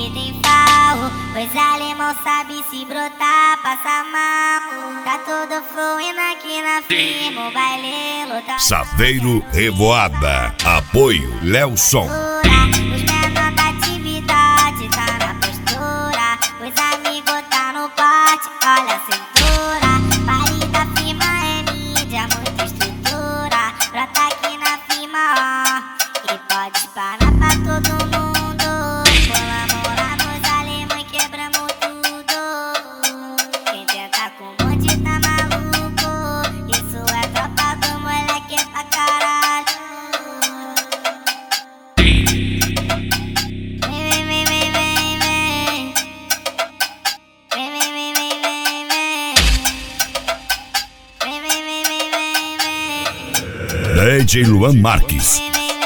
que tem farro, pois alemão sabe se brotar, passa mal. Tá tudo fluindo aqui na firma, o baile lotado. Saveiro Revoada, apoio Lelson. Os menores da atividade tá na postura, os amigos tá no pote, olha a cintura. Pare da firma é mídia, muita estrutura. Brota aqui na firma, ó, e pode parar pra todo mundo. Colaborar nos alemães, quebramos tudo. Quem tenta com o bonde tá maluco, isso é tropa do moleque pra caralho. DJ Luan Marques.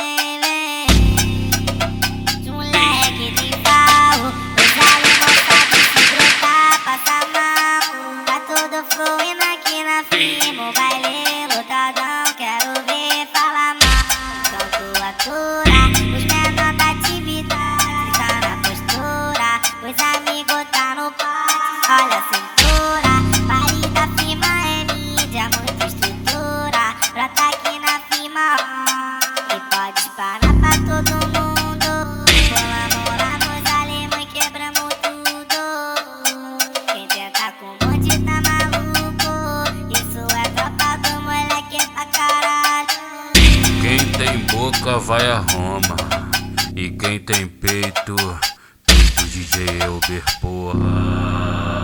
Moleque de barro, os alemães sabem se brotar, passa mal. Tá tudo fluindo aqui na firma, o baile lotadão, quero ver falar mal. Então atura, os menores da atividade tá na postura, os amigos tá no pote, olha a cintura. Pare da firma é mídia, muita estrutura. Brota aqui na firma, ó, e pode parar pra todo mundo. Colaborar nos alemães, quebramos tudo. Quem tenta com o bonde tá maluco, isso é tropa do moleque pra caralho. Quem tem boca vai a Roma, e quem tem peito, peito DJ Elber, porra.